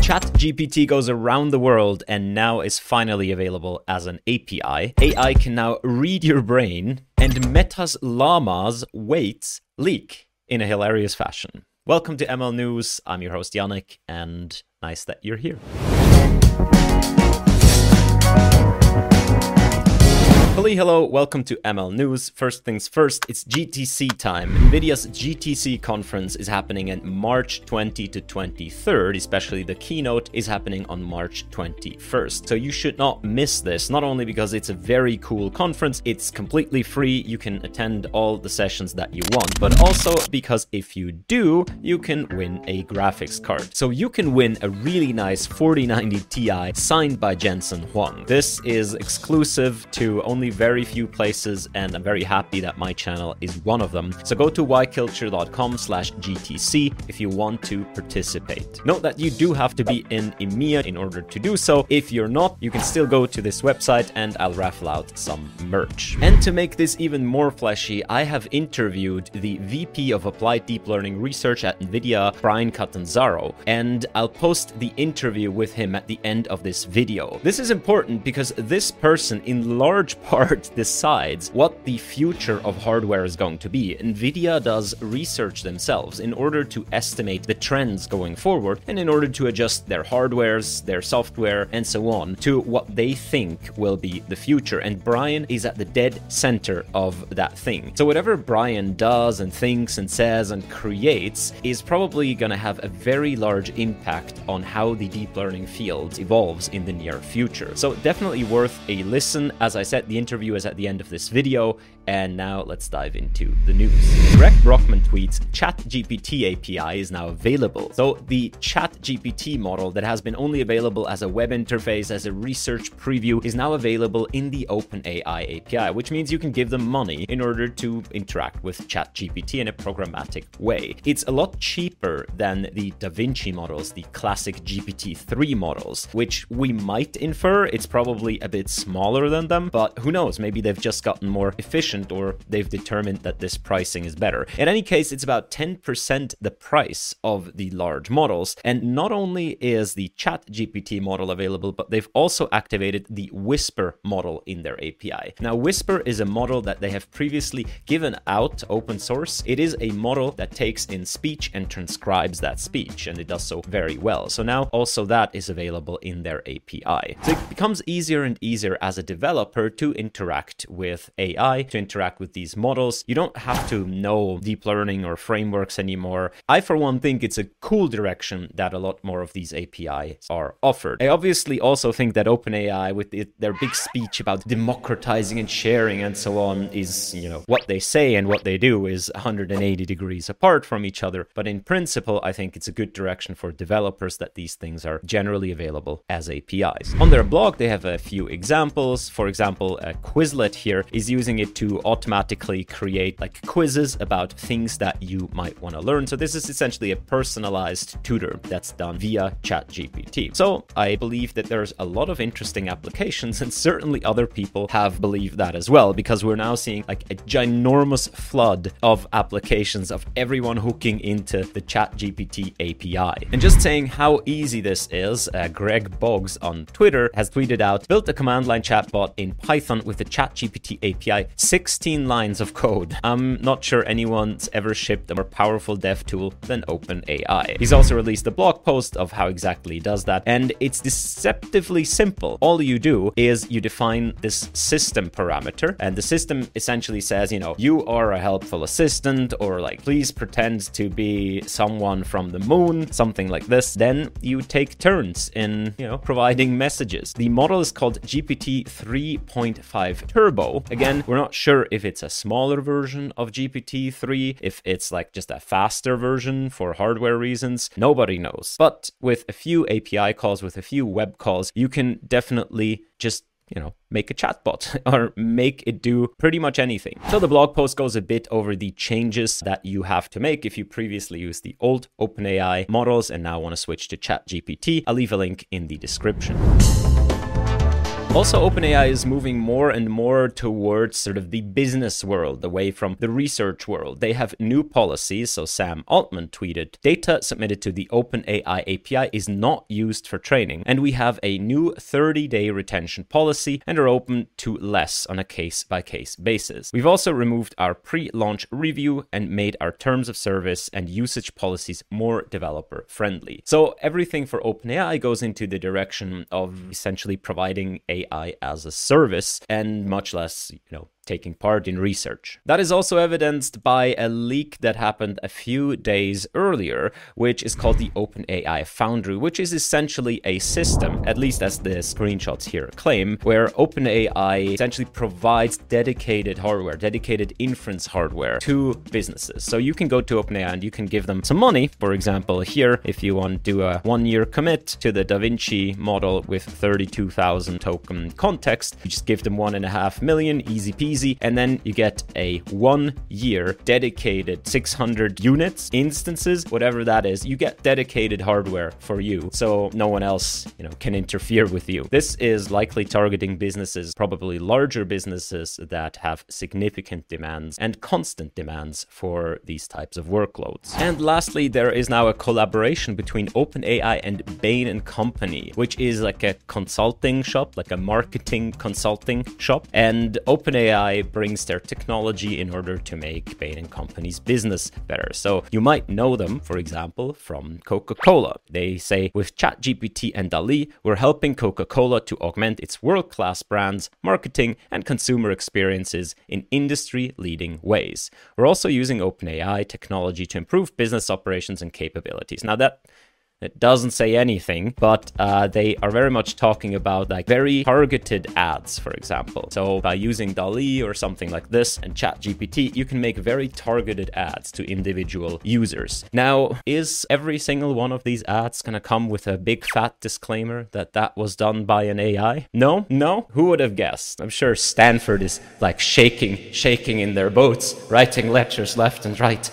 ChatGPT goes around the world and now is finally available as an API. AI can now read your brain, and Meta's llama's weights leak in a hilarious fashion. Welcome to ML News. I'm your host Yannick, and nice that you're here. Hello, welcome to ML News. First things first, it's GTC time. NVIDIA's GTC conference is happening in March 20 to 23rd, especially the keynote is happening on March 21st. So you should not miss this, not only because it's a very cool conference, it's completely free, you can attend all the sessions that you want, but also because if you do, you can win a graphics card. So you can win a really nice 4090 Ti signed by Jensen Huang. This is exclusive to only very few places, and I'm very happy that my channel is one of them. So go to ykulture.com/GTC if you want to participate. Note that you do have to be in EMEA in order to do so. If you're not, you can still go to this website and I'll raffle out some merch. And to make this even more fleshy, I have interviewed the VP of Applied Deep Learning Research at NVIDIA, Brian Catanzaro, and I'll post the interview with him at the end of this video. This is important because this person in large part decides what the future of hardware is going to be. NVIDIA does research themselves in order to estimate the trends going forward and in order to adjust their hardwares, their software, and so on to what they think will be the future. And Brian is at the dead center of that thing. So whatever Brian does and thinks and says and creates is probably going to have a very large impact on how the deep learning field evolves in the near future. So definitely worth a listen. As I said, the interview is at the end of this video, and now let's dive into the news. Greg Brockman tweets, ChatGPT API is now available. So the ChatGPT model that has been only available as a web interface, as a research preview, is now available in the OpenAI API, which means you can give them money in order to interact with ChatGPT in a programmatic way. It's a lot cheaper than the DaVinci models, the classic GPT-3 models, which we might infer it's probably a bit smaller than them, but who knows, maybe they've just gotten more efficient or they've determined that this pricing is better. In any case, it's about 10% the price of the large models. And not only is the ChatGPT model available, but they've also activated the Whisper model in their API. Now, Whisper is a model that they have previously given out open source. It is a model that takes in speech and transcribes that speech, and it does so very well. So now also that is available in their API. So it becomes easier and easier as a developer to interact with AI, to interact with these models. You don't have to know deep learning or frameworks anymore. I, for one, think it's a cool direction that a lot more of these APIs are offered. I obviously also think that OpenAI, with their big speech about democratizing and sharing and so on, is, what they say and what they do is 180 degrees apart from each other. But in principle, I think it's a good direction for developers that these things are generally available as APIs. On their blog, they have a few examples. For example, Quizlet here is using it to automatically create quizzes about things that you might want to learn. So this is essentially a personalized tutor that's done via ChatGPT. So I believe that there's a lot of interesting applications, and certainly other people have believed that as well, because we're now seeing a ginormous flood of applications of everyone hooking into the ChatGPT API. And just saying how easy this is, Greg Boggs on Twitter has tweeted out, built a command line chatbot in Python with the ChatGPT API, 16 lines of code. I'm not sure anyone's ever shipped a more powerful dev tool than OpenAI. He's also released a blog post of how exactly he does that, and it's deceptively simple. All you do is you define this system parameter, and the system essentially says, you are a helpful assistant, or please pretend to be someone from the moon, something like this. Then you take turns in, providing messages. The model is called GPT 3.5 Turbo. Again, we're not sure if it's a smaller version of GPT-3, if it's just a faster version for hardware reasons. Nobody knows. But with a few API calls, with a few web calls, you can definitely just make a chatbot or make it do pretty much anything. So the blog post goes a bit over the changes that you have to make if you previously used the old OpenAI models and now want to switch to ChatGPT. I'll leave a link in the description. Also, OpenAI is moving more and more towards sort of the business world, away from the research world. They have new policies. So Sam Altman tweeted, "Data submitted to the OpenAI API is not used for training, and we have a new 30-day retention policy and are open to less on a case-by-case basis. We've also removed our pre-launch review and made our terms of service and usage policies more developer-friendly." So everything for OpenAI goes into the direction of essentially providing AI as a service, and much less, taking part in research. That is also evidenced by a leak that happened a few days earlier, which is called the OpenAI Foundry, which is essentially a system, at least as the screenshots here claim, where OpenAI essentially provides dedicated hardware, dedicated inference hardware to businesses. So you can go to OpenAI and you can give them some money. For example, here, if you want to do a 1-year commit to the DaVinci model with 32,000 token context, you just give them 1.5 million, easy peasy. And then you get a 1-year dedicated 600 units, instances, whatever that is. You get dedicated hardware for you, so no one else, can interfere with you. This is likely targeting businesses, probably larger businesses that have significant demands and constant demands for these types of workloads. And lastly, there is now a collaboration between OpenAI and Bain & Company, which is like a consulting shop, like a marketing consulting shop. And OpenAI brings their technology in order to make Bain & Company's business better. So you might know them, for example, from Coca-Cola. They say, "With ChatGPT and DALL-E, we're helping Coca-Cola to augment its world-class brands, marketing, and consumer experiences in industry-leading ways. We're also using OpenAI technology to improve business operations and capabilities." Now it doesn't say anything, but they are very much talking about like very targeted ads, for example. So by using DALL-E or something like this and ChatGPT, you can make very targeted ads to individual users. Now, is every single one of these ads going to come with a big fat disclaimer that was done by an AI? No? Who would have guessed? I'm sure Stanford is like shaking in their boats, writing letters left and right.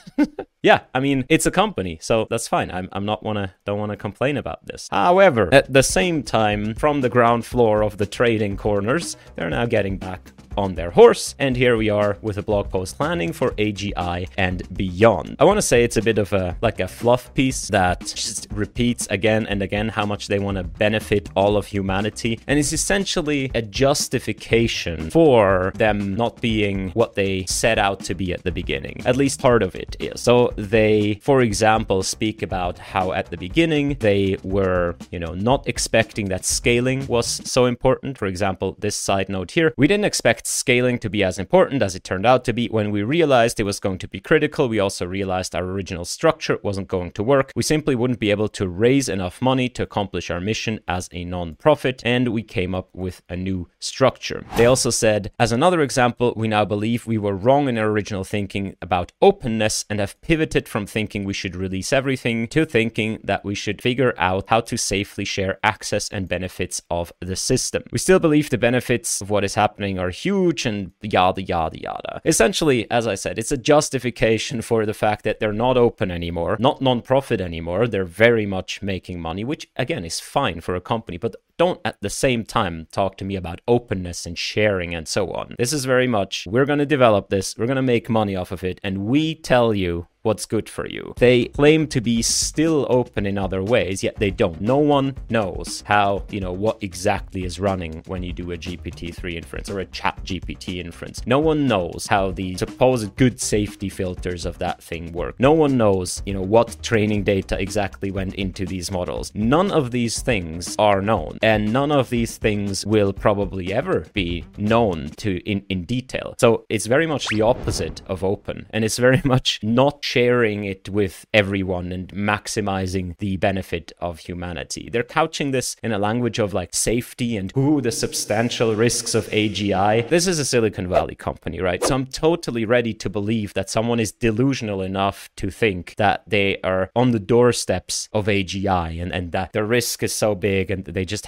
Yeah, I mean, it's a company, so that's fine. Don't want to complain about this. However, at the same time, from the ground floor of the trading corners, they're now getting back on their horse, and here we are with a blog post landing for AGI and beyond. I want to say it's a bit of a fluff piece that just repeats again and again how much they want to benefit all of humanity, and it's essentially a justification for them not being what they set out to be at the beginning. At least part of it is. So they, for example, speak about how at the beginning they were, not expecting that scaling was so important. For example, this side note here, "We didn't expect scaling to be as important as it turned out to be. When we realized it was going to be critical, we also realized our original structure wasn't going to work. We simply wouldn't be able to raise enough money to accomplish our mission as a non-profit, and we came up with a new structure." They also said, "As another example, we now believe we were wrong in our original thinking about openness and have pivoted from thinking we should release everything to thinking that we should figure out how to safely share access and benefits of the system. We still believe the benefits of what is happening are huge and yada, yada, yada." Essentially, as I said, it's a justification for the fact that they're not open anymore, not non-profit anymore. They're very much making money, which again is fine for a company, but don't at the same time talk to me about openness and sharing and so on. This is very much, we're going to develop this, we're going to make money off of it, and we tell you what's good for you. They claim to be still open in other ways, yet they don't. No one knows how, what exactly is running when you do a GPT-3 inference or a ChatGPT inference. No one knows how the supposed good safety filters of that thing work. No one knows, what training data exactly went into these models. None of these things are known, and none of these things will probably ever be known in detail. So it's very much the opposite of open, and it's very much not sharing it with everyone and maximizing the benefit of humanity. They're couching this in a language of like safety and the substantial risks of AGI. This is a Silicon Valley company, right? So I'm totally ready to believe that someone is delusional enough to think that they are on the doorsteps of AGI and that the risk is so big and they just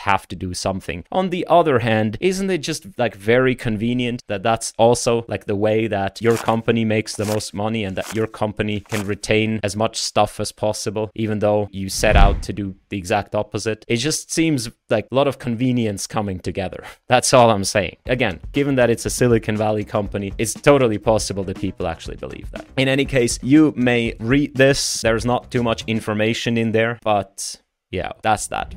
have to do something. On the other hand, isn't it just like very convenient that that's also like the way that your company makes the most money and that your company can retain as much stuff as possible, even though you set out to do the exact opposite? It just seems like a lot of convenience coming together. That's all I'm saying. Again, given that it's a Silicon Valley company, it's totally possible that people actually believe that. In any case, you may read this. There's not too much information in there, but yeah, that's that.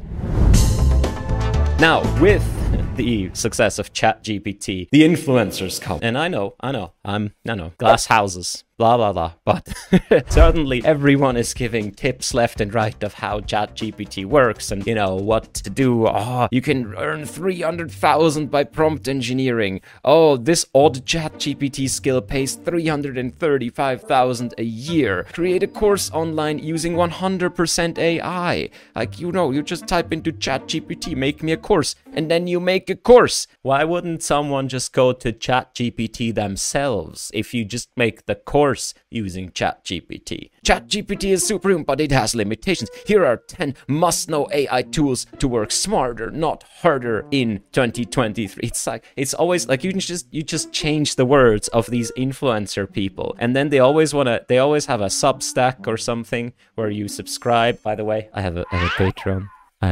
Now, with the success of ChatGPT, the influencers come. And I know, glass houses, blah, blah, blah. But certainly everyone is giving tips left and right of how ChatGPT works and, what to do. Oh, you can earn 300,000 by prompt engineering. Oh, this odd ChatGPT skill pays 335,000 a year. Create a course online using 100% AI. Like, you just type into ChatGPT, make me a course, and then you make a course. Why wouldn't someone just go to ChatGPT themselves if you just make the course using ChatGPT? ChatGPT is supreme, but it has limitations. Here are 10 must-know AI tools to work smarter, not harder in 2023. It's always like you just change the words of these influencer people, and then they always have a Substack or something where you subscribe. By the way, I have a Patreon.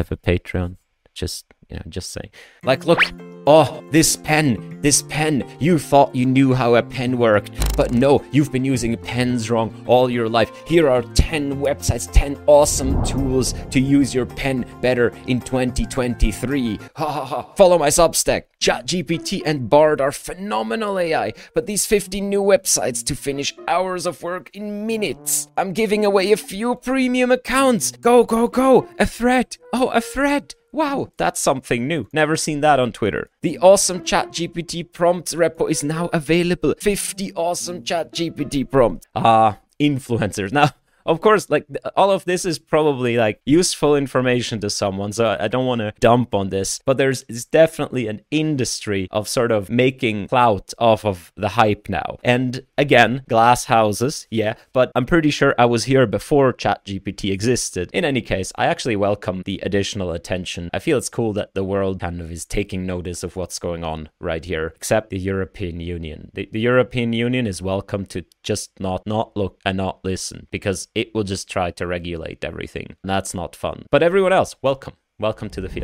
Just saying. Like, look, oh, this pen, you thought you knew how a pen worked, but no, you've been using pens wrong all your life. Here are 10 websites, 10 awesome tools to use your pen better in 2023. Ha ha ha. Follow my Substack. ChatGPT and Bard are phenomenal AI, but these 50 new websites to finish hours of work in minutes. I'm giving away a few premium accounts. Go, go, go. A thread. Oh, a thread. Wow, that's something new. Never seen that on Twitter. The awesome ChatGPT prompts repo is now available. 50 awesome ChatGPT prompts. Influencers. Now, of course, like all of this is probably like useful information to someone, so I don't want to dump on this, but there's definitely an industry of sort of making clout off of the hype now. And again, glass houses, yeah, but I'm pretty sure I was here before ChatGPT existed. In any case, I actually welcome the additional attention. I feel it's cool that the world kind of is taking notice of what's going on right here, except the European Union. The European Union is welcome to just not look and not listen, because it will just try to regulate everything. And that's not fun. But everyone else, welcome. Welcome to the field.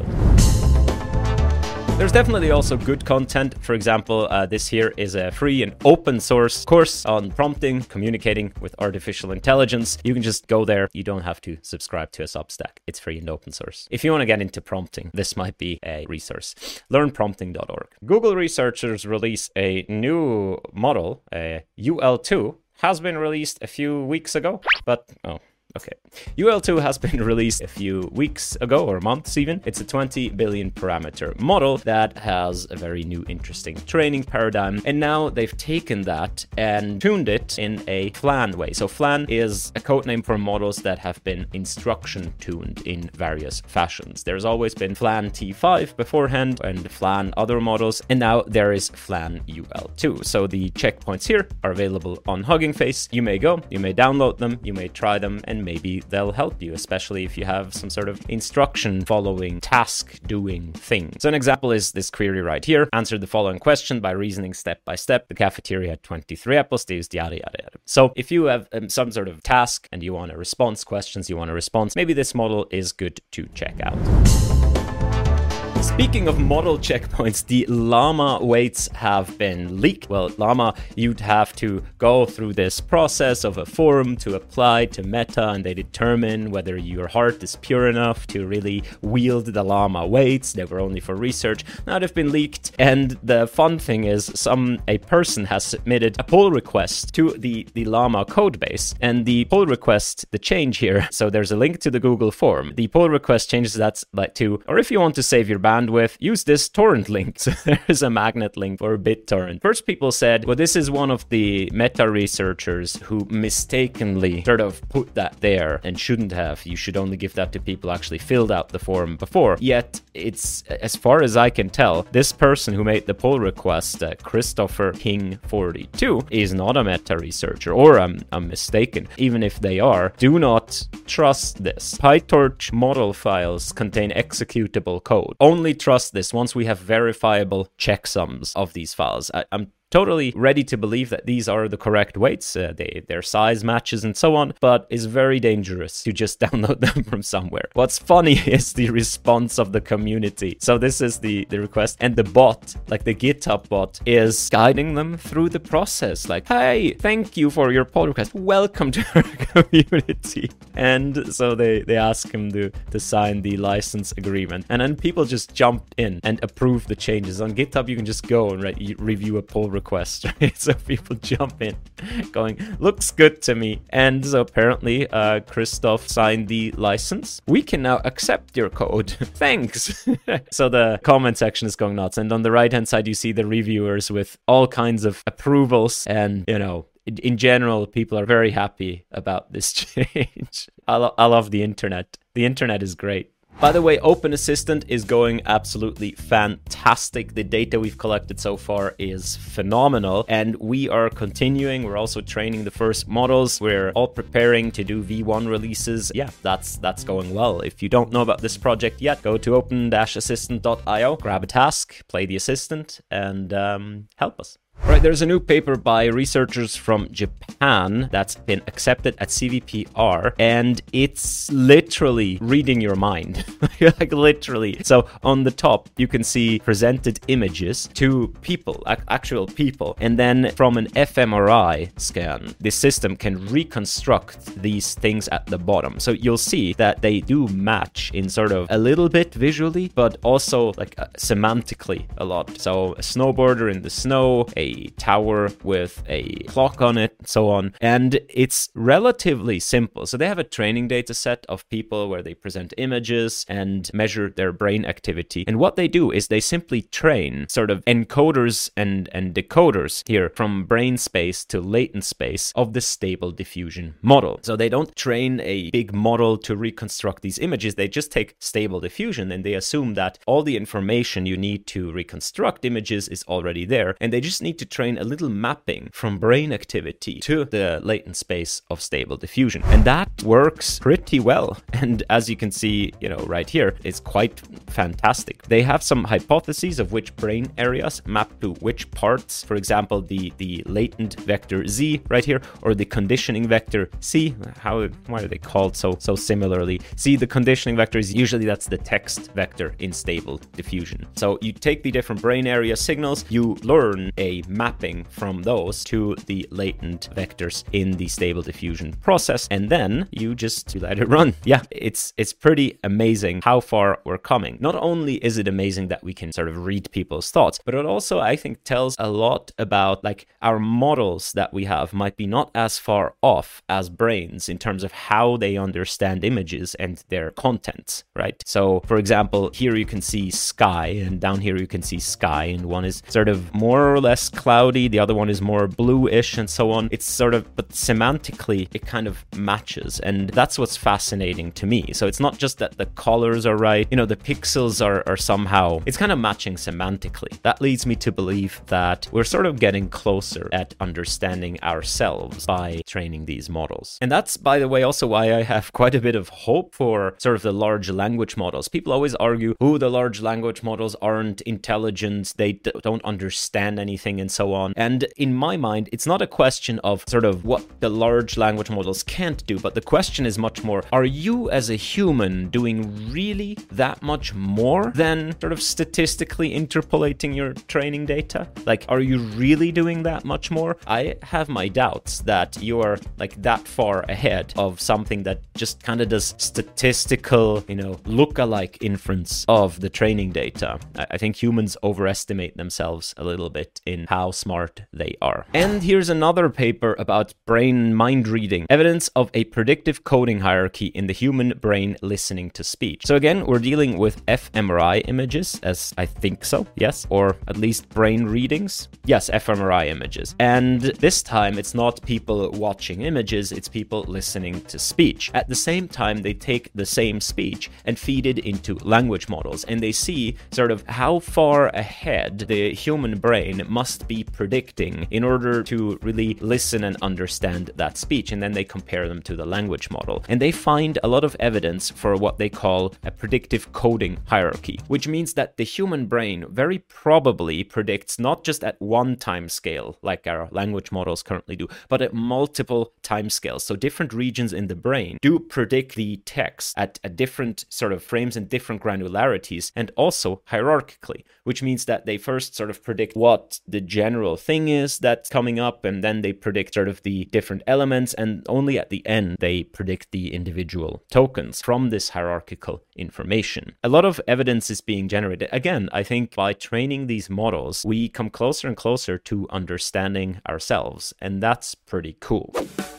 There's definitely also good content. For example, this here is a free and open source course on prompting, communicating with artificial intelligence. You can just go there. You don't have to subscribe to a Substack. It's free and open source. If you want to get into prompting, this might be a resource. Learnprompting.org. Google researchers release a new model, a UL2, has been released a few weeks ago, but okay. UL2 has been released a few weeks ago, or months even. It's a 20 billion parameter model that has a very new, interesting training paradigm. And now they've taken that and tuned it in a FLAN way. So FLAN is a codename for models that have been instruction tuned in various fashions. There's always been FLAN T5 beforehand and FLAN other models, and now there is FLAN UL2. So the checkpoints here are available on Hugging Face. You may go, you may download them, you may try them, and maybe they'll help you, especially if you have some sort of instruction following, task doing thing. So an example is this query right here. Answer the following question by reasoning step by step. The cafeteria had 23 apples, they used yada yada yada. So if you have some sort of task and you want a response, maybe this model is good to check out. Speaking of model checkpoints, the Llama weights have been leaked. Well, Llama, you'd have to go through this process of a forum to apply to Meta, and they determine whether your heart is pure enough to really wield the Llama weights. They were only for research. Now they've been leaked, and the fun thing is a person has submitted a pull request to the Llama codebase, and the pull request, the change here, so there's a link to the Google form. The pull request changes that like to, or if you want to save your bandwidth, bandwidth, use this torrent link. So there's a magnet link for BitTorrent. First people said, well, this is one of the meta researchers who mistakenly sort of put that there and shouldn't have. You should only give that to people who actually filled out the form before. Yet it's, as far as I can tell, this person who made the pull request, Christopher King 42, is not a meta researcher, or I'm mistaken. Even if they are, do not trust this. PyTorch model files contain executable code. Only trust this once we have verifiable checksums of these files. I'm totally ready to believe that these are the correct weights, their size matches and so on, but it's very dangerous to just download them from somewhere. What's funny is the response of the community. So this is the request, and the bot, like the GitHub bot, is guiding them through the process. Like, hey, thank you for your pull request. Welcome to our community. And so they ask him to sign the license agreement. And then people just jumped in and approved the changes. On GitHub, you can just go and review a pull request, right? So people jump in going, looks good to me. And so apparently Christoph signed the license. We can now accept your code. Thanks. So the comment section is going nuts. And on the right hand side, you see the reviewers with all kinds of approvals. And, you know, in general, people are very happy about this change. I love the internet. The internet is great. By the way, Open Assistant is going absolutely fantastic. The data we've collected so far is phenomenal, and we are continuing. We're also training the first models. We're all preparing to do V1 releases. Yeah, that's going well. If you don't know about this project yet, go to open-assistant.io, grab a task, play the assistant, and help us. Right, there's a new paper by researchers from Japan that's been accepted at CVPR, and it's literally reading your mind. Like literally. So on the top, you can see presented images to people, actual people, and then from an fMRI scan, the system can reconstruct these things at the bottom. So you'll see that they do match in sort of a little bit visually, but also like semantically a lot. So a snowboarder in the snow, a tower with a clock on it, so on. And it's relatively simple. So they have a training data set of people where they present images and measure their brain activity. And what they do is they simply train sort of encoders and decoders here from brain space to latent space of the Stable Diffusion model. So they don't train a big model to reconstruct these images. They just take Stable Diffusion and they assume that all the information you need to reconstruct images is already there. And they just need to train a little mapping from brain activity to the latent space of Stable Diffusion. And that works pretty well. And as you can see, you know, right here, it's quite fantastic. They have some hypotheses of which brain areas map to which parts. For example, the latent vector Z right here, or the conditioning vector C. Why are they called so similarly? See, the conditioning vector is usually that's the text vector in Stable Diffusion. So you take the different brain area signals, you learn a mapping from those to the latent vectors in the Stable Diffusion process, and then you let it run. Yeah, it's pretty amazing how far we're coming. Not only is it amazing that we can sort of read people's thoughts, but it also, I think, tells a lot about like our models that we have might be not as far off as brains in terms of how they understand images and their contents, right? So, for example, here you can see sky, and down here you can see sky, and one is sort of more or less cloudy, the other one is more bluish, and so on. It's sort of, but semantically, it kind of matches, and that's what's fascinating to me. So it's not just that the colors are right, you know, the pixels are somehow, it's kind of matching semantically. That leads me to believe that we're sort of getting closer at understanding ourselves by training these models. And that's, by the way, also why I have quite a bit of hope for sort of the large language models. People always argue, the large language models aren't intelligent, they don't understand anything, and so on. And in my mind, it's not a question of sort of what the large language models can't do, but the question is much more, are you as a human doing really that much more than sort of statistically interpolating your training data? Like, are you really doing that much more? I have my doubts that you are like that far ahead of something that just kind of does statistical, you know, look-alike inference of the training data. I think humans overestimate themselves a little bit in how smart they are. And here's another paper about brain mind reading, evidence of a predictive coding hierarchy in the human brain listening to speech. So again, we're dealing with fMRI images, as I think so, yes, or at least brain readings. Yes, fMRI images. And this time it's not people watching images, it's people listening to speech. At the same time, they take the same speech and feed it into language models, and they see sort of how far ahead the human brain must be predicting in order to really listen and understand that speech, and then they compare them to the language model. And they find a lot of evidence for what they call a predictive coding hierarchy, which means that the human brain very probably predicts not just at one time scale, like our language models currently do, but at multiple time scales. So different regions in the brain do predict the text at a different sort of frames and different granularities, and also hierarchically, which means that they first sort of predict what the general thing is that's coming up, and then they predict sort of the different elements, and only at the end they predict the individual tokens from this hierarchical information. A lot of evidence is being generated. Again, I think by training these models, we come closer and closer to understanding ourselves, and that's pretty cool.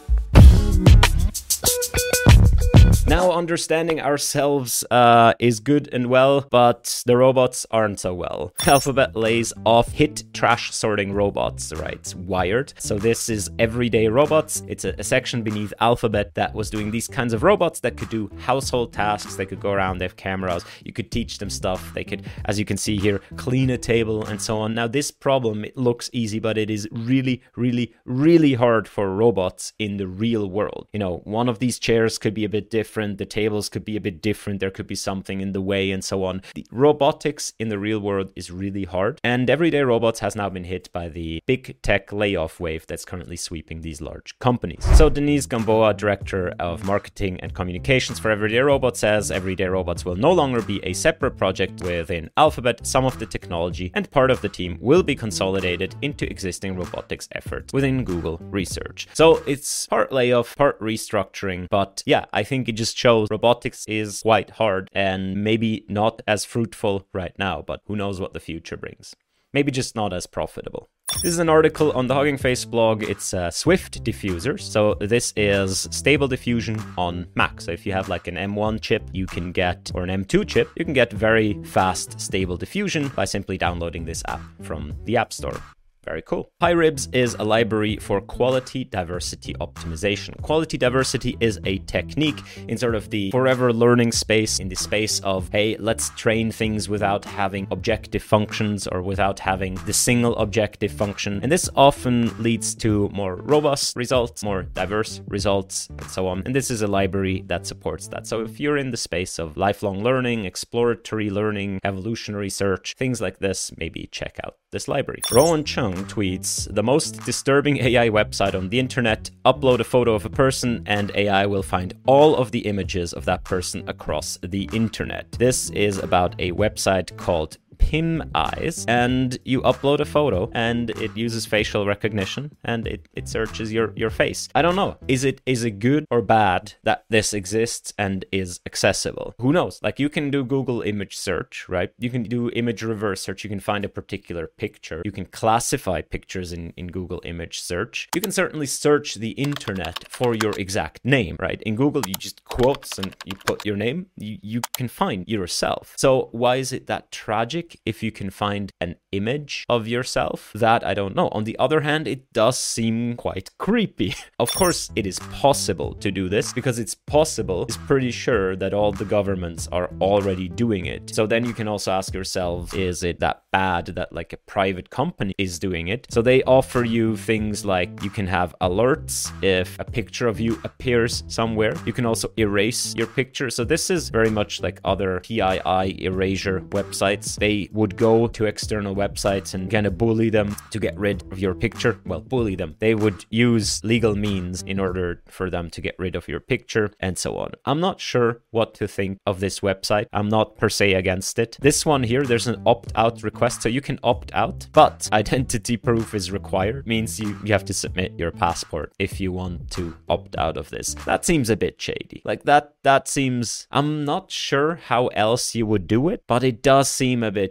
Now, understanding ourselves is good and well, but the robots aren't so well. Alphabet lays off hit trash sorting robots, right? Wired. So this is Everyday Robots. It's a section beneath Alphabet that was doing these kinds of robots that could do household tasks. They could go around, they have cameras, you could teach them stuff. They could, as you can see here, clean a table and so on. Now, this problem, it looks easy, but it is really, really, really hard for robots in the real world. You know, one of these chairs could be a bit different. The tables could be a bit different. There could be something in the way and so on. The robotics in the real world is really hard. And Everyday Robots has now been hit by the big tech layoff wave that's currently sweeping these large companies. So Denise Gamboa, Director of Marketing and Communications for Everyday Robots, says Everyday Robots will no longer be a separate project within Alphabet. Some of the technology and part of the team will be consolidated into existing robotics efforts within Google Research. So it's part layoff, part restructuring, but yeah, I think it just shows robotics is quite hard and maybe not as fruitful right now, but who knows what the future brings. Maybe just not as profitable. This is an article on the Hugging Face blog. It's a Swift diffuser. So this is stable diffusion on Mac. So if you have like an M1 chip, you can get, or an M2 chip, you can get very fast stable diffusion by simply downloading this app from the App Store. Very cool. PyRibs is a library for quality diversity optimization. Quality diversity is a technique in sort of the forever learning space, in the space of, hey, let's train things without having objective functions or without having the single objective function. And this often leads to more robust results, more diverse results, and so on. And this is a library that supports that. So if you're in the space of lifelong learning, exploratory learning, evolutionary search, things like this, maybe check out this library. Rowan Chung tweets, the most disturbing AI website on the internet. Upload a photo of a person and AI will find all of the images of that person across the internet. This is about a website called PimEyes, and you upload a photo and it uses facial recognition and it searches your face. I don't know. Is it good or bad that this exists and is accessible? Who knows? Like, you can do Google image search, right? You can do image reverse search. You can find a particular picture. You can classify pictures in Google image search. You can certainly search the internet for your exact name, right? In Google, you just quotes and you put your name. You can find yourself. So why is it that tragic if you can find an image of yourself? That I don't know. On the other hand, it does seem quite creepy. Of course, it is possible to do this because it's possible. It's pretty sure that all the governments are already doing it. So then you can also ask yourself, is it that bad that like a private company is doing it? So they offer you things like you can have alerts if a picture of you appears somewhere. You can also erase your picture. So this is very much like other PII erasure websites. They would go to external websites and kind of bully them to get rid of your picture. Well, bully them. They would use legal means in order for them to get rid of your picture and so on. I'm not sure what to think of this website. I'm not per se against it. This one here, there's an opt-out request, so you can opt out, but identity proof is required. Means you have to submit your passport if you want to opt out of this. That seems a bit shady. Like that seems, I'm not sure how else you would do it, but it does seem a bit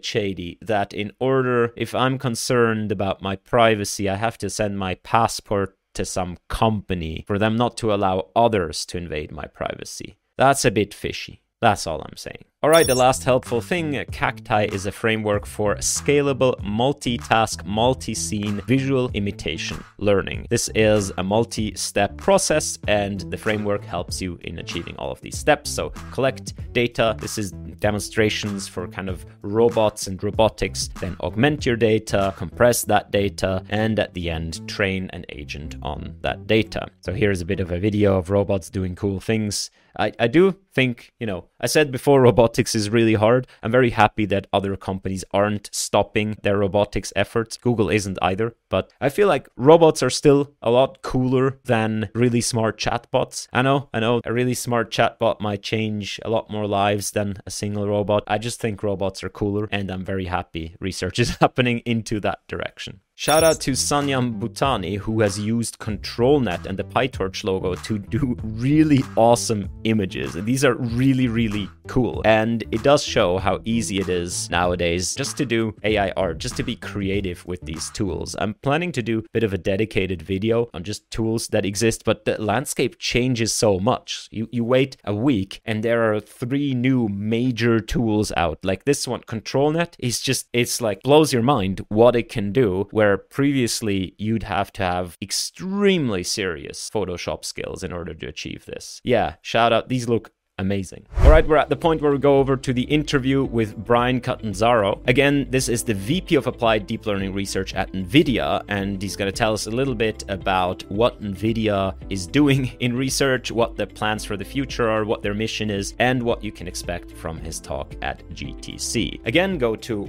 shady that in order, if I'm concerned about my privacy, I have to send my passport to some company for them not to allow others to invade my privacy. That's a bit fishy. That's all I'm saying. All right, the last helpful thing, Cacti is a framework for scalable, multitask, multi-scene visual imitation learning. This is a multi-step process, and the framework helps you in achieving all of these steps. So collect data. This is demonstrations for kind of robots and robotics, then augment your data, compress that data, and at the end, train an agent on that data. So here's a bit of a video of robots doing cool things. I do think, I said before, robotics is really hard. I'm very happy that other companies aren't stopping their robotics efforts. Google isn't either, but I feel like robots are still a lot cooler than really smart chatbots. I know, a really smart chatbot might change a lot more lives than a single robot. I just think robots are cooler, and I'm very happy research is happening into that direction. Shout out to Sanyam Bhutani, who has used ControlNet and the PyTorch logo to do really awesome images. These are really, really cool. And it does show how easy it is nowadays just to do AI art, just to be creative with these tools. I'm planning to do a bit of a dedicated video on just tools that exist, but the landscape changes so much. You wait a week and there are 3 new major tools out. Like this one, ControlNet, it's like blows your mind what it can do, where previously you'd have to have extremely serious Photoshop skills in order to achieve this. Yeah, shout out. These look amazing. All right, we're at the point where we go over to the interview with Brian Catanzaro. Again, this is the VP of Applied Deep Learning Research at NVIDIA, and he's going to tell us a little bit about what NVIDIA is doing in research, what the plans for the future are, what their mission is, and what you can expect from his talk at GTC. Again, go to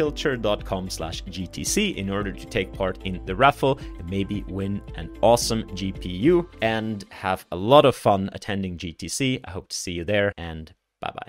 ykulture.com/GTC in order to take part in the raffle and maybe win an awesome GPU and have a lot of fun attending GTC. I hope to see you there, and bye-bye.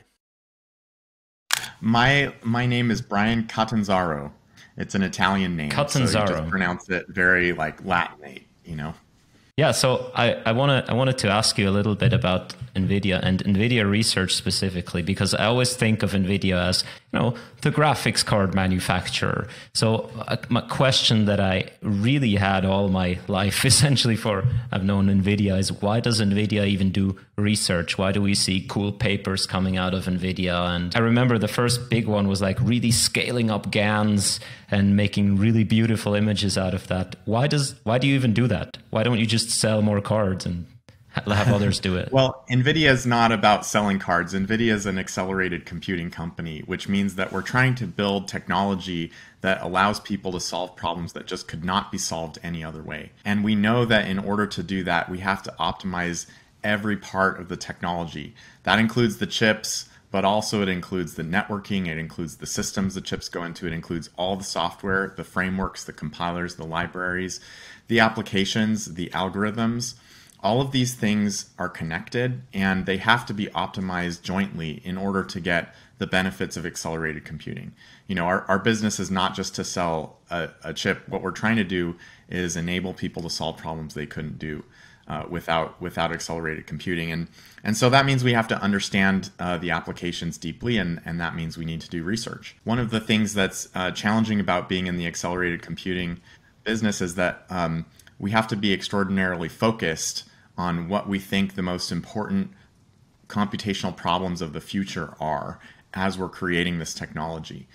My name is Brian Catanzaro. It's an Italian name. Catanzaro. So you just pronounce it very like Latinate, Yeah, so I wanted to ask you a little bit about NVIDIA and NVIDIA research specifically, because I always think of NVIDIA as, the graphics card manufacturer. So my question that I really had all my life, essentially I've known NVIDIA, is why does NVIDIA even do research? Why do we see cool papers coming out of NVIDIA? And I remember the first big one was like really scaling up GANs and making really beautiful images out of that. Why do you even do that? Why don't you just sell more cards and have others do it? Well, NVIDIA is not about selling cards. NVIDIA is an accelerated computing company, which means that we're trying to build technology that allows people to solve problems that just could not be solved any other way. And we know that in order to do that, we have to optimize every part of the technology. That includes the chips, but also it includes the networking, it includes the systems the chips go into, it includes all the software, the frameworks, the compilers, the libraries, the applications, the algorithms. All of these things are connected, and they have to be optimized jointly in order to get the benefits of accelerated computing. Our business is not just to sell a chip. What we're trying to do is enable people to solve problems they couldn't do without accelerated computing. And so that means we have to understand the applications deeply, and that means we need to do research. One of the things that's challenging about being in the accelerated computing business is that we have to be extraordinarily focused on what we think the most important computational problems of the future are as we're creating this technology.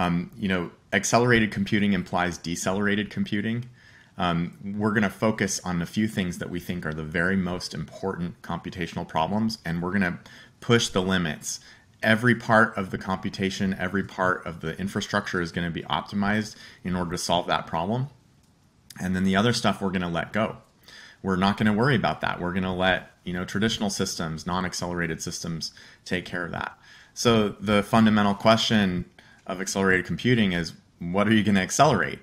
Accelerated computing implies decelerated computing. We're going to focus on a few things that we think are the very most important computational problems, and we're going to push the limits. Every part of the computation, every part of the infrastructure is going to be optimized in order to solve that problem. And then the other stuff we're going to let go. We're not going to worry about that. We're going to let traditional systems, non-accelerated systems, take care of that. So the fundamental question of accelerated computing is, what are you going to accelerate?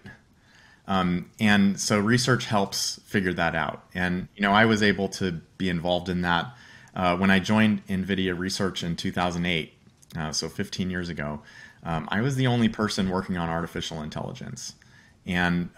And so research helps figure that out. And I was able to be involved in that when I joined NVIDIA Research in 2008, so 15 years ago. I was the only person working on artificial intelligence. And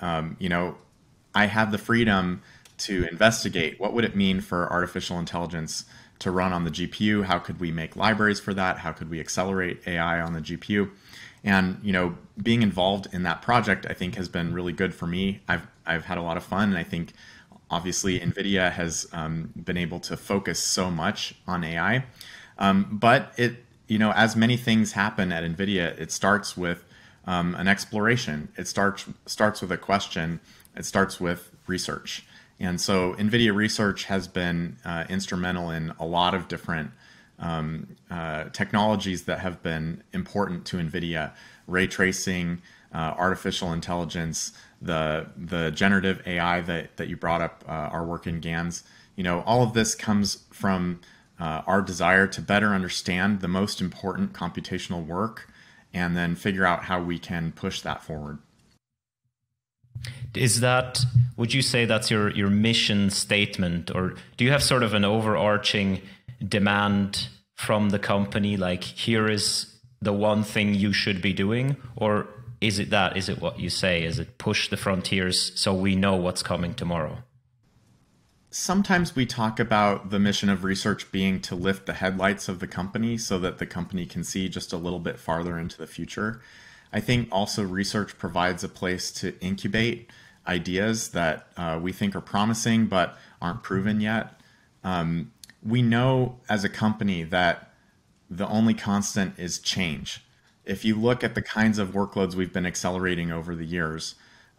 I had the freedom to investigate what would it mean for artificial intelligence to run on the GPU. How could we make libraries for that? How could we accelerate AI on the GPU? And, being involved in that project, I think has been really good for me. I've had a lot of fun. And I think obviously NVIDIA has been able to focus so much on AI. But as many things happen at NVIDIA, it starts with an exploration. It starts with a question. It starts with research. And so NVIDIA research has been instrumental in a lot of different technologies that have been important to NVIDIA: ray tracing, artificial intelligence, the generative AI that you brought up, our work in GANs. All of this comes from our desire to better understand the most important computational work and then figure out how we can push that forward. Would you say that's your mission statement, or do you have sort of an overarching demand from the company, like here is the one thing you should be doing? Or is it what you say? Is it push the frontiers so we know what's coming tomorrow? Sometimes we talk about the mission of research being to lift the headlights of the company so that the company can see just a little bit farther into the future. I think also research provides a place to incubate ideas that we think are promising but aren't proven yet. We know as a company that the only constant is change. If you look at the kinds of workloads we've been accelerating over the years,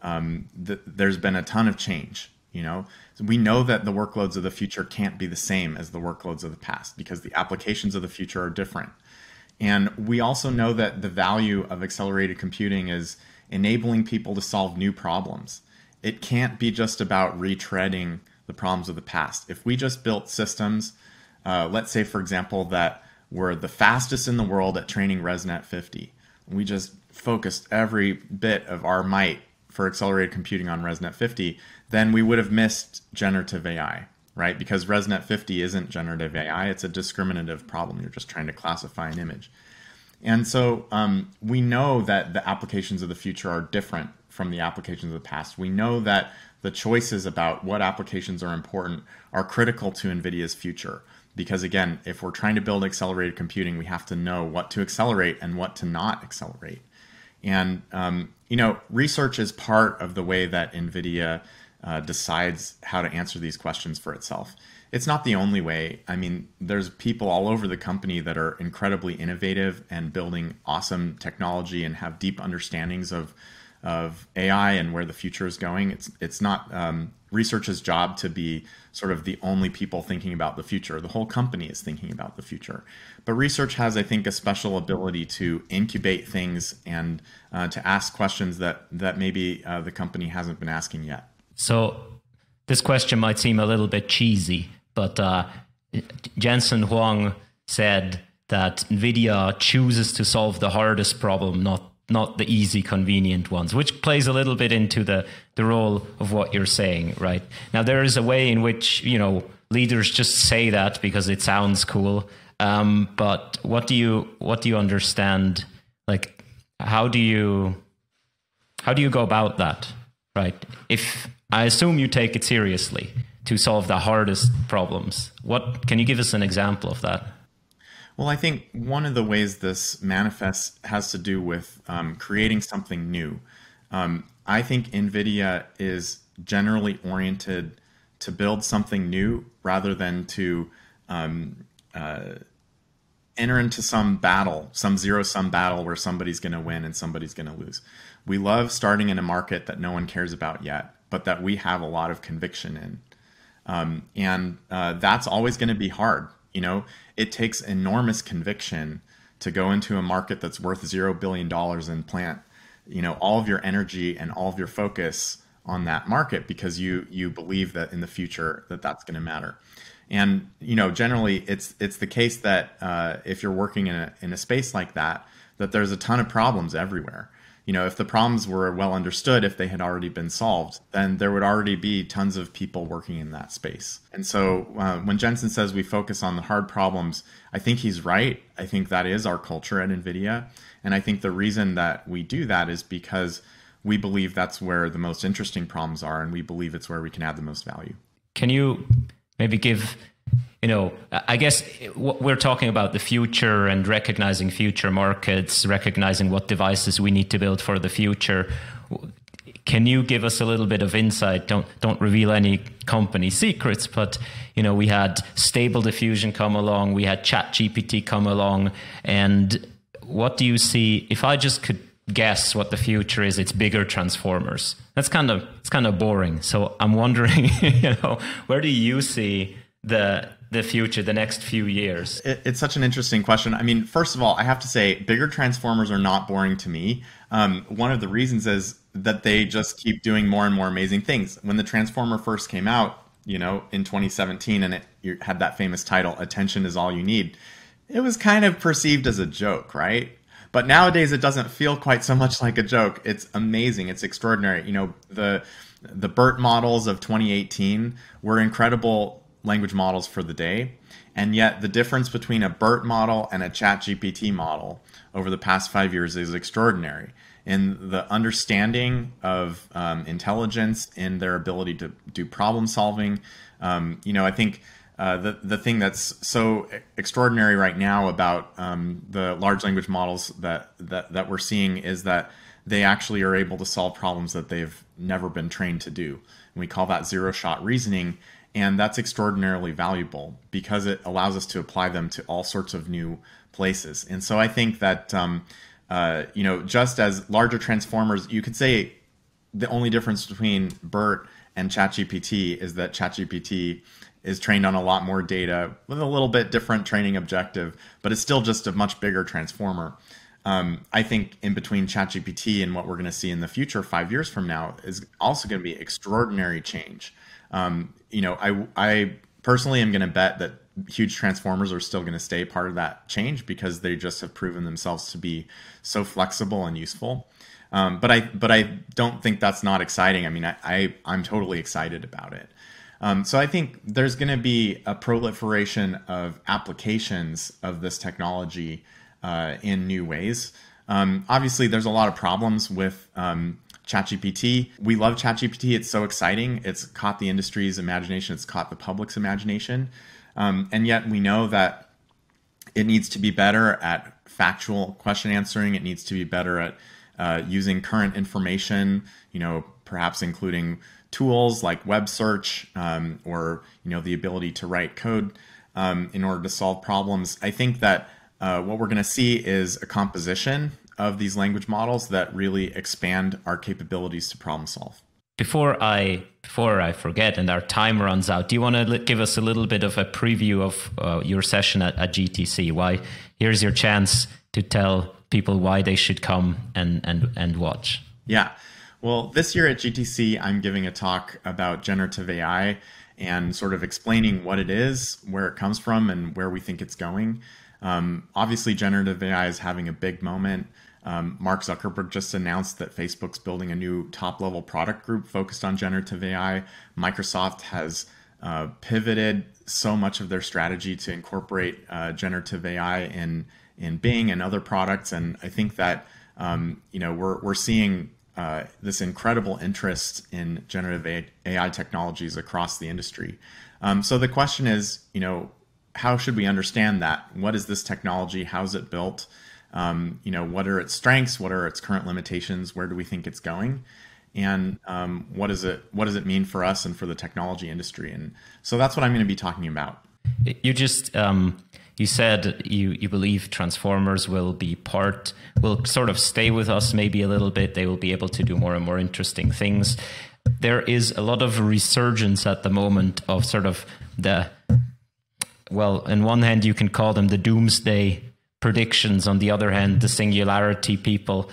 there's been a ton of change. So we know that the workloads of the future can't be the same as the workloads of the past because the applications of the future are different. And we also know that the value of accelerated computing is enabling people to solve new problems. It can't be just about retreading the problems of the past. If we just built systems, let's say, for example, that we're the fastest in the world at training ResNet 50, we just focused every bit of our might for accelerated computing on ResNet 50, then we would have missed generative AI, right? Because ResNet 50 isn't generative AI, it's a discriminative problem. You're just trying to classify an image. And so we know that the applications of the future are different from the applications of the past. We know that the choices about what applications are important are critical to NVIDIA's future. Because again, if we're trying to build accelerated computing, we have to know what to accelerate and what to not accelerate. And research is part of the way that NVIDIA decides how to answer these questions for itself. It's not the only way. I mean, there's people all over the company that are incredibly innovative and building awesome technology and have deep understandings of AI and where the future is going. It's not research's job to be sort of the only people thinking about the future. The whole company is thinking about the future. But research has, I think, a special ability to incubate things and to ask questions that maybe the company hasn't been asking yet. So this question might seem a little bit cheesy, but Jensen Huang said that NVIDIA chooses to solve the hardest problem, not the easy, convenient ones, which plays a little bit into the role of what you're saying, right? Now, there is a way in which, leaders just say that because it sounds cool. But what do you understand? Like, how do you go about that, right? If I assume you take it seriously to solve the hardest problems, can you give us an example of that? Well, I think one of the ways this manifests has to do with creating something new. I think NVIDIA is generally oriented to build something new rather than to enter into some battle, some zero-sum battle where somebody's going to win and somebody's going to lose. We love starting in a market that no one cares about yet, but that we have a lot of conviction in. And that's always going to be hard. It takes enormous conviction to go into a market that's worth $0 billion and plant, all of your energy and all of your focus on that market because you believe that in the future that's going to matter. And generally it's the case that if you're working in a space like that there's a ton of problems everywhere. If the problems were well understood, if they had already been solved, then there would already be tons of people working in that space. And so when Jensen says we focus on the hard problems, I think he's right. I think that is our culture at NVIDIA. And I think the reason that we do that is because we believe that's where the most interesting problems are, and we believe it's where we can add the most value. Can you maybe give I guess we're talking about the future and recognizing future markets, recognizing what devices we need to build for the future. Can you give us a little bit of insight? Don't reveal any company secrets, but we had Stable Diffusion come along, we had ChatGPT come along, and what do you see? If I just could guess what the future is, it's bigger transformers. It's kind of boring. So I'm wondering, where do you see the future, the next few years? It's such an interesting question. I mean, first of all, I have to say, bigger transformers are not boring to me. One of the reasons is that they just keep doing more and more amazing things. When the Transformer first came out, in 2017, and it had that famous title, "Attention is All You Need," it was kind of perceived as a joke, right? But nowadays, it doesn't feel quite so much like a joke. It's amazing. It's extraordinary. The BERT models of 2018 were incredible language models for the day. And yet the difference between a BERT model and a ChatGPT model over the past 5 years is extraordinary. In the understanding of intelligence, in their ability to do problem solving. I think the thing that's so extraordinary right now about the large language models that we're seeing is that they actually are able to solve problems that they've never been trained to do. And we call that zero-shot reasoning. And that's extraordinarily valuable because it allows us to apply them to all sorts of new places. And so I think that, just as larger transformers, you could say the only difference between BERT and ChatGPT is that ChatGPT is trained on a lot more data with a little bit different training objective, but it's still just a much bigger transformer. I think in between ChatGPT and what we're going to see in the future 5 years from now is also going to be extraordinary change. I personally am going to bet that huge transformers are still going to stay part of that change because they just have proven themselves to be so flexible and useful. But I don't think that's not exciting. I mean, I'm totally excited about it. So I think there's going to be a proliferation of applications of this technology in new ways. Obviously, there's a lot of problems with ChatGPT. We love ChatGPT. It's so exciting. It's caught the industry's imagination. It's caught the public's imagination. And yet we know that it needs to be better at factual question answering. It needs to be better at using current information, perhaps including tools like web search or the ability to write code in order to solve problems. I think that what we're going to see is a composition of these language models that really expand our capabilities to problem solve. Before I forget and our time runs out, do you want to give us a little bit of a preview of your session at GTC? Here's your chance to tell people why they should come and watch. Yeah. Well, this year at GTC, I'm giving a talk about generative AI and sort of explaining what it is, where it comes from, and where we think it's going. Obviously, generative AI is having a big moment. Mark Zuckerberg just announced that Facebook's building a new top-level product group focused on generative AI. Microsoft has pivoted so much of their strategy to incorporate generative AI in Bing and other products, and I think that we're seeing this incredible interest in generative AI technologies across the industry. So the question is, how should we understand that? What is this technology? How is it built? What are its strengths? What are its current limitations? Where do we think it's going? And what does it mean for us and for the technology industry? And so that's what I'm going to be talking about. You just you said you believe transformers will sort of stay with us maybe a little bit. They will be able to do more and more interesting things. There is a lot of resurgence at the moment of sort of on one hand you can call them the doomsday predictions. On the other hand, the singularity people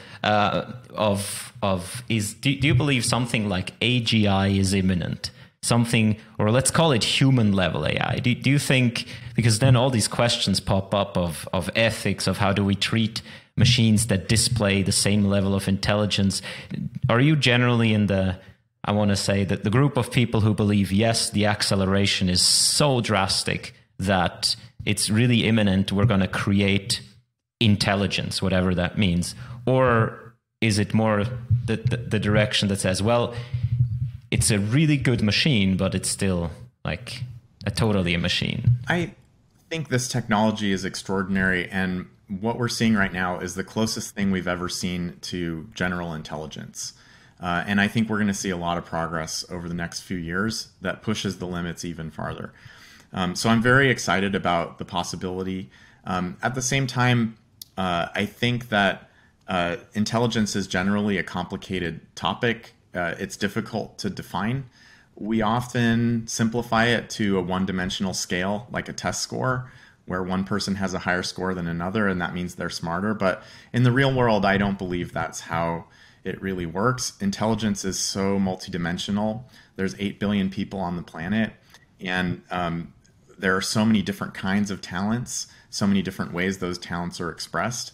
do you believe something like AGI is imminent? Something, or let's call it human level AI. Do you think, because then all these questions pop up of ethics, of how do we treat machines that display the same level of intelligence? Are you generally in the group of people who believe, yes, the acceleration is so drastic that it's really imminent, we're going to create intelligence, whatever that means? Or is it more the direction that says, well, it's a really good machine, but it's still like totally a machine? I think this technology is extraordinary, and what we're seeing right now is the closest thing we've ever seen to general intelligence. And I think we're going to see a lot of progress over the next few years that pushes the limits even farther. So I'm very excited about the possibility. At the same time, I think that intelligence is generally a complicated topic. It's difficult to define. We often simplify it to a one-dimensional scale, like a test score, where one person has a higher score than another, and that means they're smarter. But in the real world, I don't believe that's how it really works. Intelligence is so multidimensional. There's 8 billion people on the planet, and there are so many different kinds of talents, so many different ways those talents are expressed.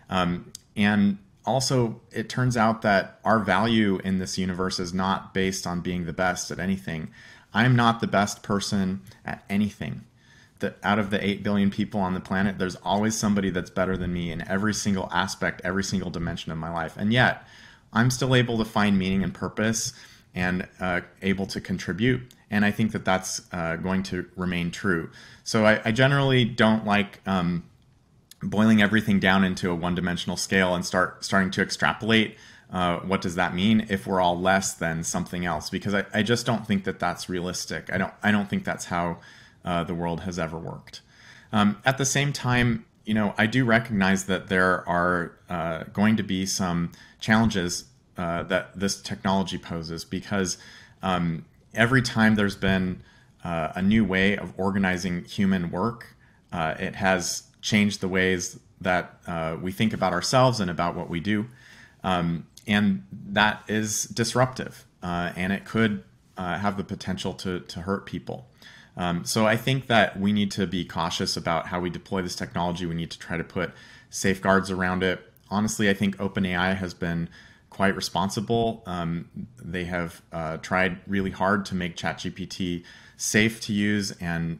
And also, it turns out that our value in this universe is not based on being the best at anything. I'm not the best person at anything. That out of the 8 billion people on the planet, there's always somebody that's better than me in every single aspect, every single dimension of my life. And yet, I'm still able to find meaning and purpose and able to contribute. And I think that that's going to remain true. So I generally don't like boiling everything down into a one-dimensional scale and starting to extrapolate. What does that mean if we're all less than something else? Because I just don't think that that's realistic. I don't think that's how the world has ever worked. At the same time, I do recognize that there are going to be some challenges that this technology poses, because every time there's been a new way of organizing human work, it has changed the ways that we think about ourselves and about what we do. And that is disruptive, and it could have the potential to hurt people. So I think that we need to be cautious about how we deploy this technology. We need to try to put safeguards around it. Honestly, I think OpenAI has been quite responsible. They have tried really hard to make ChatGPT safe to use, and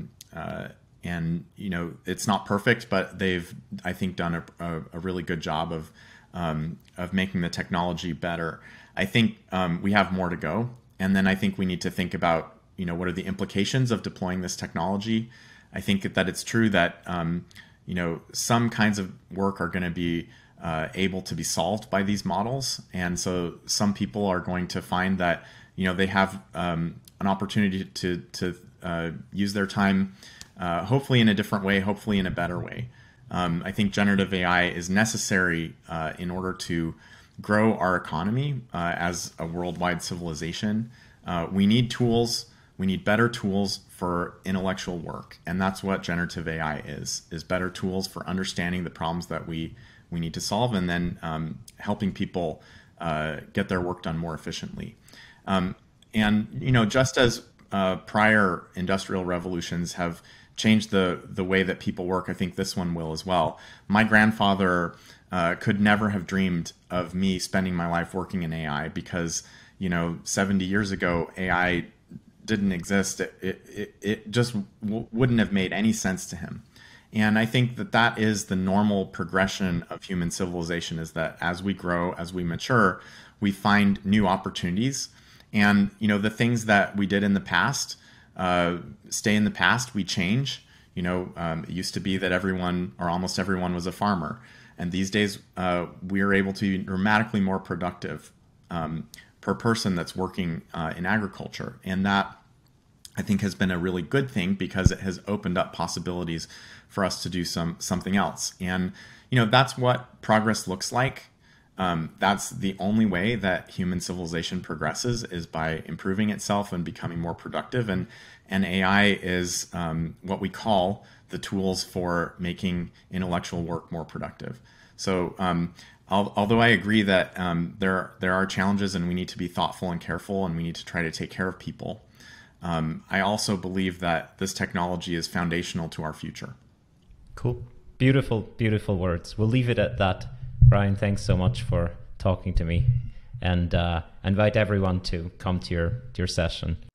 it's not perfect, but they've, I think, done a really good job of making the technology better. I think we have more to go, and then I think we need to think about what are the implications of deploying this technology. I think that it's true that some kinds of work are going to be able to be solved by these models, and so some people are going to find that they have an opportunity to use their time hopefully in a different way, hopefully in a better way. I think generative AI is necessary in order to grow our economy as a worldwide civilization. We need tools. We need better tools for intellectual work, and that's what generative AI is better tools for understanding the problems that we need to solve, and then helping people get their work done more efficiently. And just as prior industrial revolutions have changed the way that people work, I think this one will as well. My grandfather could never have dreamed of me spending my life working in AI, because 70 years ago AI didn't exist. It just wouldn't have made any sense to him. And I think that is the normal progression of human civilization, is that as we grow, as we mature, we find new opportunities. And the things that we did in the past stay in the past. We change. It used to be that everyone, or almost everyone, was a farmer, and these days we are able to be dramatically more productive per person that's working in agriculture. And that, I think, has been a really good thing, because it has opened up possibilities for us to do something else. And that's what progress looks like. That's the only way that human civilization progresses, is by improving itself and becoming more productive. And AI is what we call the tools for making intellectual work more productive. So although I agree that there are challenges, and we need to be thoughtful and careful, and we need to try to take care of people, I also believe that this technology is foundational to our future. Cool. Beautiful, beautiful words. We'll leave it at that. Brian, thanks so much for talking to me, and invite everyone to come to your session.